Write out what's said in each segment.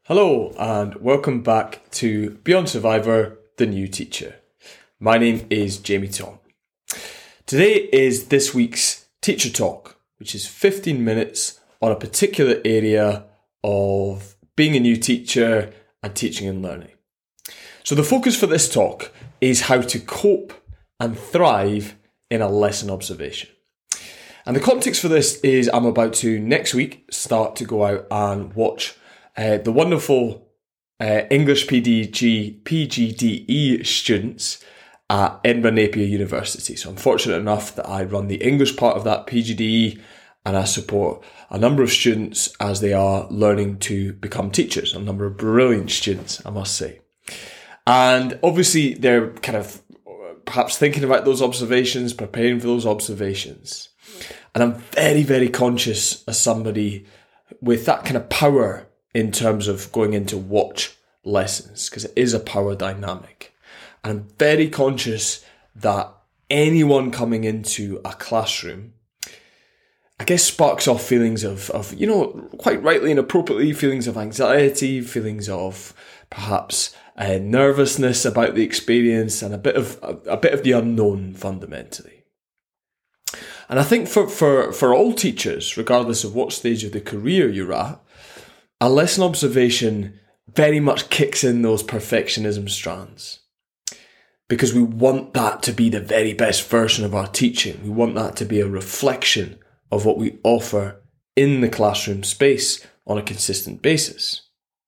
Hello and welcome back to Beyond Survivor, the New Teacher. My name is Jamie Tom. Today is this week's Teacher Talk, which is 15 minutes on a particular area of being a new teacher and teaching and learning. So the focus for this talk is how to cope and thrive in a lesson observation. And the context for this is I'm about to next week start to go out and watch the wonderful English PGDE students at Edinburgh Napier University. So I'm fortunate enough that I run the English part of that PGDE and I support a number of students as they are learning to become teachers. A number of brilliant students, I must say. And obviously they're kind of perhaps thinking about those observations, preparing for those observations. And I'm very, very conscious as somebody with that kind of power in terms of going into watch lessons, because it is a power dynamic. And I'm very conscious that anyone coming into a classroom, I guess, sparks off feelings of quite rightly and appropriately, feelings of anxiety, feelings of perhaps nervousness about the experience, and a bit of the unknown fundamentally. And I think for all teachers, regardless of what stage of the career you're at, a lesson observation very much kicks in those perfectionism strands, because we want that to be the very best version of our teaching. We want that to be a reflection of what we offer in the classroom space on a consistent basis.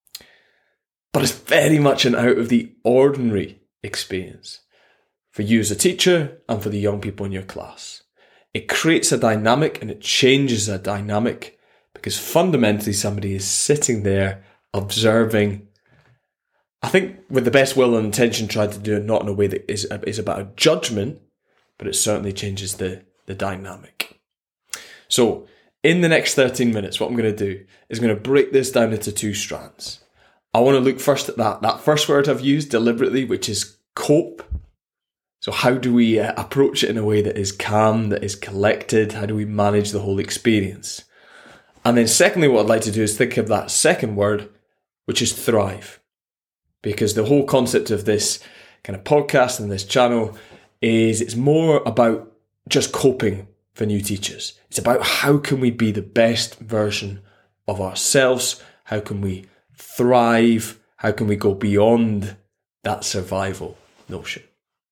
But it's very much an out of the ordinary experience for you as a teacher and for the young people in your class. It creates a dynamic and it changes a dynamic, because fundamentally somebody is sitting there observing, I think with the best will and intention, trying to do it not in a way that is about a judgment, but it certainly changes the dynamic. So in the next 13 minutes, what I'm going to do is I'm going to break this down into two strands. I want to look first at that first word I've used deliberately, which is cope. So how do we approach it in a way that is calm, that is collected? How do we manage the whole experience? And then secondly, what I'd like to do is think of that second word, which is thrive. Because the whole concept of this kind of podcast and this channel is it's more about just coping for new teachers. It's about how can we be the best version of ourselves? How can we thrive? How can we go beyond that survival notion?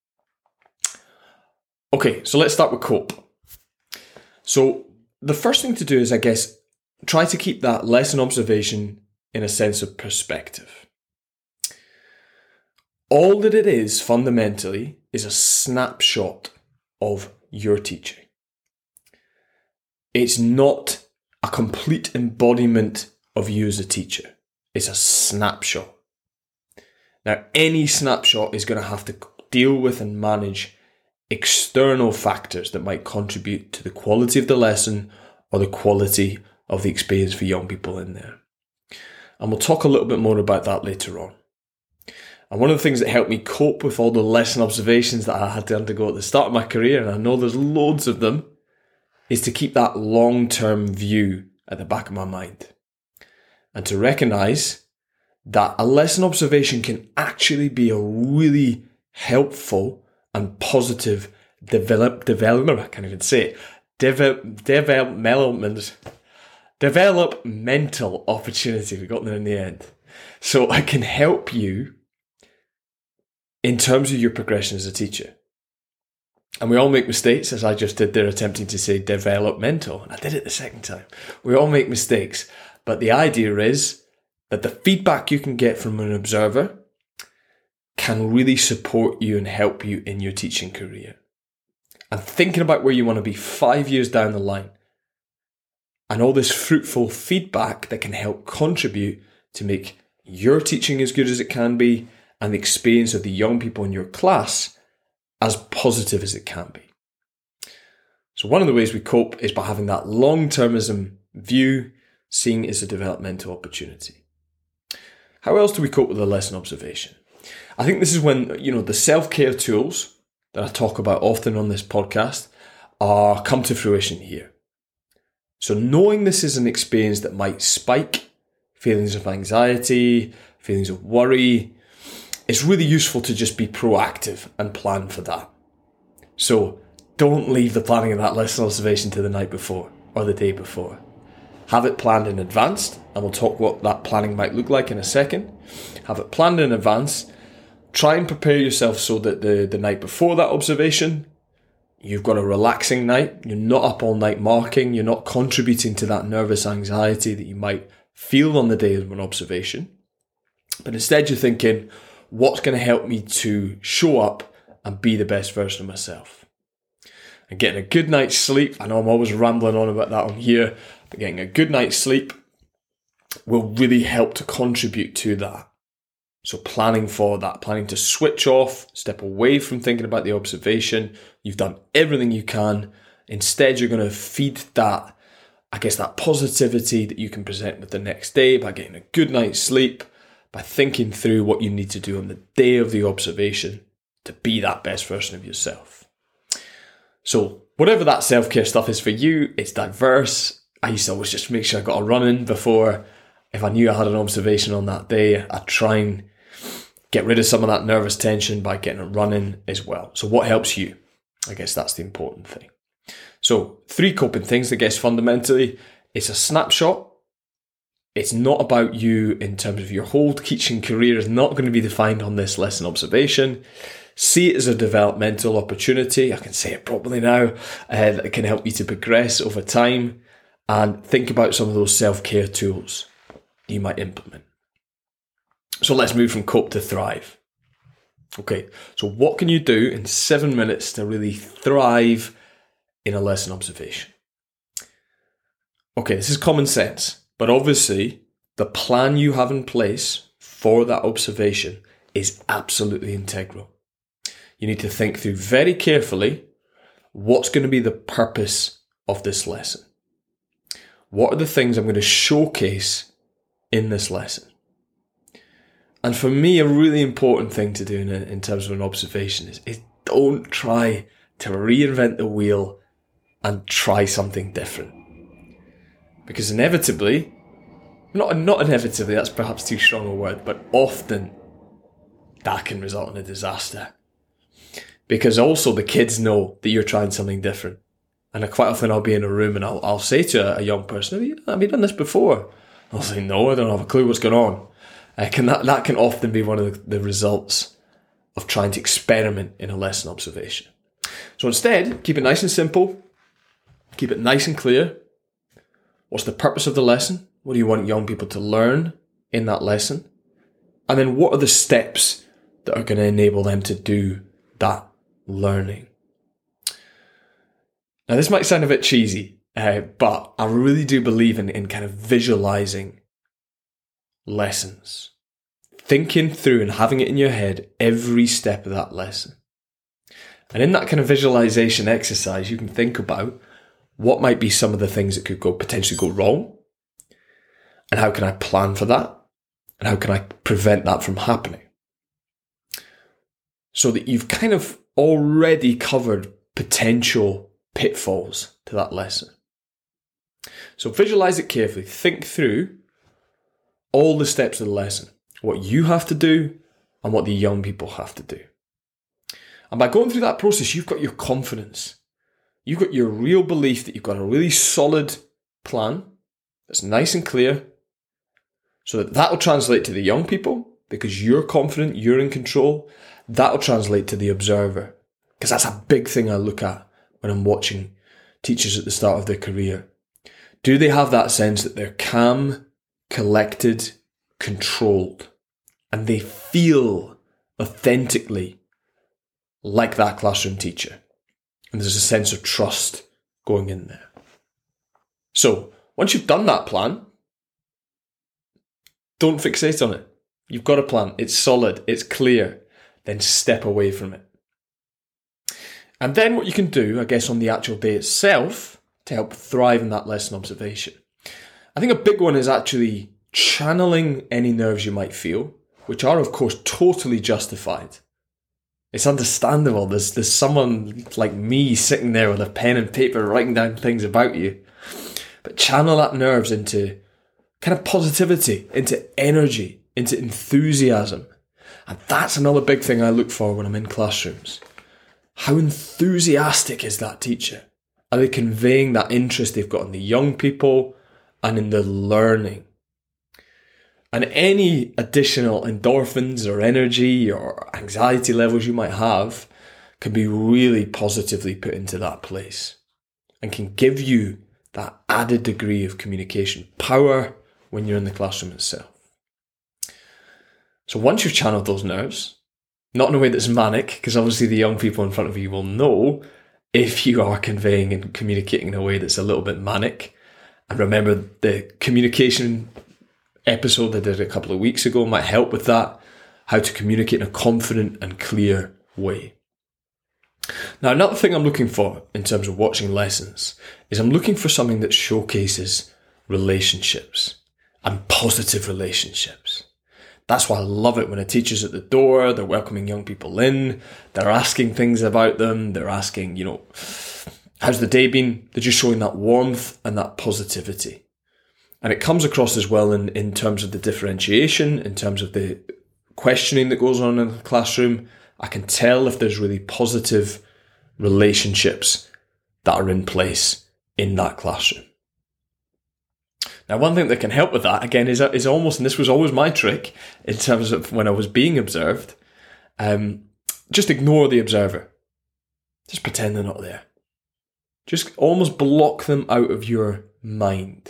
Okay, so let's start with cope. So the first thing to do is, I guess, try to keep that lesson observation in a sense of perspective. All that it is fundamentally is a snapshot of your teaching. It's not a complete embodiment of you as a teacher. It's a snapshot. Now, any snapshot is going to have to deal with and manage external factors that might contribute to the quality of the lesson or the quality of the experience for young people in there. And we'll talk a little bit more about that later on. And one of the things that helped me cope with all the lesson observations that I had to undergo at the start of my career, and I know there's loads of them, is to keep that long-term view at the back of my mind. And to recognise that a lesson observation can actually be a really helpful and positive developmental opportunity. We got there in the end. So it can help you in terms of your progression as a teacher. And we all make mistakes, as I just did there, attempting to say developmental. And I did it the second time. We all make mistakes. But the idea is that the feedback you can get from an observer can really support you and help you in your teaching career. And thinking about where you want to be 5 years down the line, and all this fruitful feedback that can help contribute to make your teaching as good as it can be and the experience of the young people in your class as positive as it can be. So one of the ways we cope is by having that long-termism view, seeing it as a developmental opportunity. How else do we cope with a lesson observation? I think this is when, the self-care tools that I talk about often on this podcast come to fruition here. So knowing this is an experience that might spike feelings of anxiety, feelings of worry, it's really useful to just be proactive and plan for that. So don't leave the planning of that lesson observation to the night before or the day before. Have it planned in advance, and we'll talk what that planning might look like in a second. Have it planned in advance. Try and prepare yourself so that the night before that observation, you've got a relaxing night. You're not up all night marking. You're not contributing to that nervous anxiety that you might feel on the day of an observation. But instead you're thinking, what's going to help me to show up and be the best version of myself? And getting a good night's sleep, I know I'm always rambling on about that on here, but getting a good night's sleep will really help to contribute to that. So planning for that, planning to switch off, step away from thinking about the observation. You've done everything you can. Instead, you're going to feed that, that positivity that you can present with the next day by getting a good night's sleep, by thinking through what you need to do on the day of the observation to be that best version of yourself. So whatever that self-care stuff is for you, it's diverse. I used to always just make sure I got a run in before. If I knew I had an observation on that day, I'd try and get rid of some of that nervous tension by getting a run in as well. So what helps you? I guess that's the important thing. So 3 coping things, fundamentally, it's a snapshot. It's not about you in terms of your whole teaching career is not going to be defined on this lesson observation. See it as a developmental opportunity. I can say it properly now. That can help you to progress over time, and think about some of those self-care tools you might implement. So let's move from cope to thrive. Okay, so what can you do in 7 minutes to really thrive in a lesson observation? Okay, this is common sense, but obviously the plan you have in place for that observation is absolutely integral. You need to think through very carefully what's going to be the purpose of this lesson. What are the things I'm going to showcase in this lesson? And for me, a really important thing to do in terms of an observation is don't try to reinvent the wheel and try something different. Because inevitably, not inevitably, that's perhaps too strong a word, but often that can result in a disaster. Because also the kids know that you're trying something different. And quite often I'll be in a room and I'll say to a young person, have you done this before? I'll say, no, I don't have a clue what's going on. That can often be one of the results of trying to experiment in a lesson observation. So instead, keep it nice and simple. Keep it nice and clear. What's the purpose of the lesson? What do you want young people to learn in that lesson? And then what are the steps that are going to enable them to do that learning? Now, this might sound a bit cheesy, but I really do believe in kind of visualizing lessons, thinking through and having it in your head every step of that lesson. And in that kind of visualization exercise, you can think about what might be some of the things that could potentially go wrong, and how can I plan for that, and how can I prevent that from happening, so that you've kind of already covered potential pitfalls to that lesson. So visualize it carefully. Think through all the steps of the lesson, what you have to do and what the young people have to do. And by going through that process, you've got your confidence. You've got your real belief that you've got a really solid plan that's nice and clear, so that will translate to the young people because you're confident, you're in control. That will translate to the observer, because that's a big thing I look at when I'm watching teachers at the start of their career. Do they have that sense that they're calm, collected, controlled, and they feel authentically like that classroom teacher? And there's a sense of trust going in there. So once you've done that plan, don't fixate on it. You've got a plan. It's solid. It's clear. Then step away from it. And then what you can do, I guess, on the actual day itself to help thrive in that lesson observation. I think a big one is actually channeling any nerves you might feel, which are, of course, totally justified. It's understandable. There's someone like me sitting there with a pen and paper writing down things about you. But channel that nerves into kind of positivity, into energy, into enthusiasm. And that's another big thing I look for when I'm in classrooms. How enthusiastic is that teacher? Are they conveying that interest they've got in the young people and in the learning? And any additional endorphins or energy or anxiety levels you might have can be really positively put into that place and can give you that added degree of communication power when you're in the classroom itself. So once you've channeled those nerves, not in a way that's manic, because obviously the young people in front of you will know if you are conveying and communicating in a way that's a little bit manic. And remember, the communication episode I did a couple of weeks ago might help with that, how to communicate in a confident and clear way. Now, another thing I'm looking for in terms of watching lessons is I'm looking for something that showcases relationships and positive relationships. That's why I love it when a teacher's at the door, they're welcoming young people in, they're asking things about them, they're asking, how's the day been? They're just showing that warmth and that positivity. And it comes across as well in terms of the differentiation, in terms of the questioning that goes on in the classroom. I can tell if there's really positive relationships that are in place in that classroom. Now, one thing that can help with that, again, is almost, and this was always my trick in terms of when I was being observed, just ignore the observer. Just pretend they're not there. Just almost block them out of your mind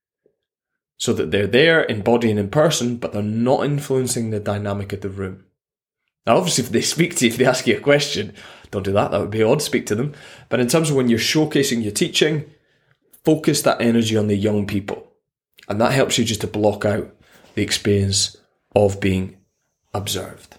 so that they're there in body and in person, but they're not influencing the dynamic of the room. Now, obviously, if they speak to you, if they ask you a question, don't do that. That would be odd. Speak to them. But in terms of when you're showcasing your teaching, focus that energy on the young people. And that helps you just to block out the experience of being observed.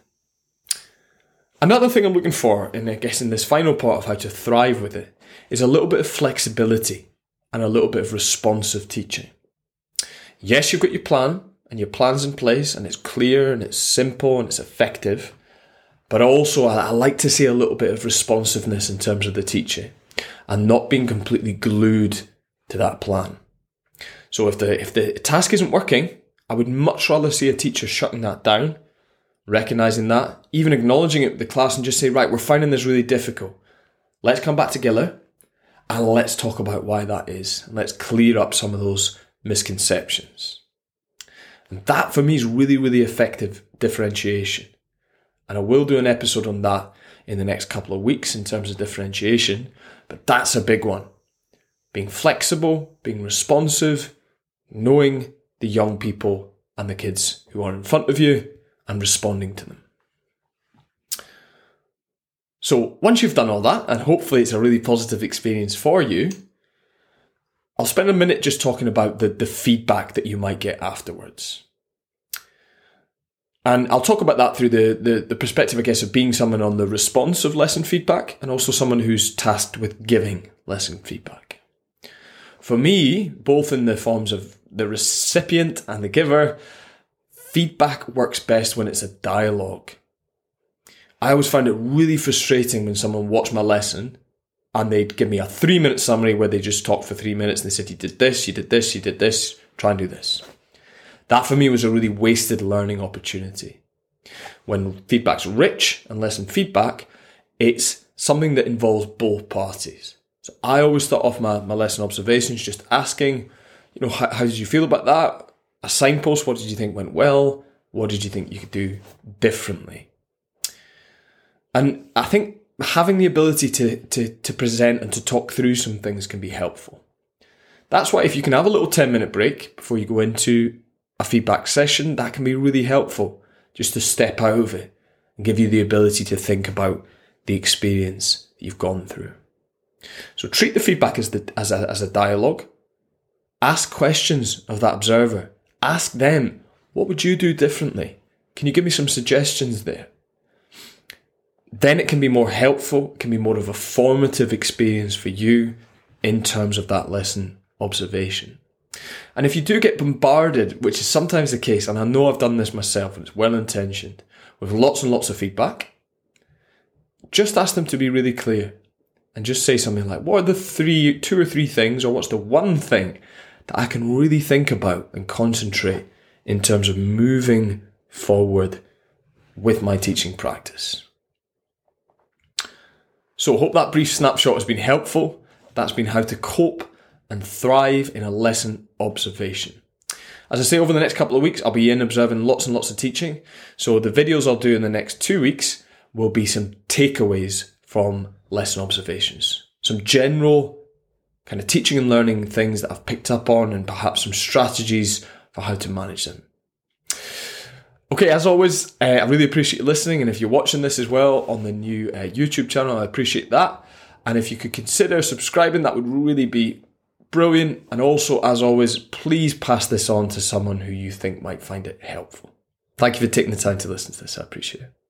Another thing I'm looking for, and I guess in this final part of how to thrive with it, is a little bit of flexibility and a little bit of responsive teaching. Yes, you've got your plan, and your plan's in place, and it's clear, and it's simple, and it's effective. But also, I like to see a little bit of responsiveness in terms of the teaching, and not being completely glued to that plan. So if the task isn't working, I would much rather see a teacher shutting that down, recognising that, even acknowledging it with the class and just say, right, we're finding this really difficult. Let's come back together and let's talk about why that is. And let's clear up some of those misconceptions. And that for me is really, really effective differentiation. And I will do an episode on that in the next couple of weeks in terms of differentiation, but that's a big one. Being flexible, being responsive, knowing the young people and the kids who are in front of you and responding to them. So once you've done all that, and hopefully it's a really positive experience for you, I'll spend a minute just talking about the feedback that you might get afterwards. And I'll talk about that through the perspective, I guess, of being someone on the response of lesson feedback and also someone who's tasked with giving lesson feedback. For me, both in the forms of the recipient and the giver, feedback works best when it's a dialogue. I always found it really frustrating when someone watched my lesson and they'd give me a 3-minute summary where they just talked for 3 minutes and they said, you did this, you did this, you did this, try and do this. That for me was a really wasted learning opportunity. When feedback's rich and lesson feedback, it's something that involves both parties. So I always start off my lesson observations just asking, how did you feel about that? A signpost, what did you think went well? What did you think you could do differently? And I think having the ability to present and to talk through some things can be helpful. That's why if you can have a little 10-minute break before you go into a feedback session, that can be really helpful just to step out of it and give you the ability to think about the experience that you've gone through. So treat the feedback as a dialogue. Ask questions of that observer. Ask them, what would you do differently? Can you give me some suggestions there? Then it can be more helpful, it can be more of a formative experience for you in terms of that lesson observation. And if you do get bombarded, which is sometimes the case, and I know I've done this myself and it's well-intentioned, with lots and lots of feedback, just ask them to be really clear and just say something like, what are the 2 or 3 things, or what's the one thing that I can really think about and concentrate in terms of moving forward with my teaching practice. So I hope that brief snapshot has been helpful. That's been how to cope and thrive in a lesson observation. As I say, over the next couple of weeks, I'll be observing lots and lots of teaching. So the videos I'll do in the next 2 weeks will be some takeaways from lesson observations. Some general kind of teaching and learning things that I've picked up on, and perhaps some strategies for how to manage them. Okay, as always, I really appreciate you listening. And if you're watching this as well on the new YouTube channel, I appreciate that. And if you could consider subscribing, that would really be brilliant. And also, as always, please pass this on to someone who you think might find it helpful. Thank you for taking the time to listen to this. I appreciate it.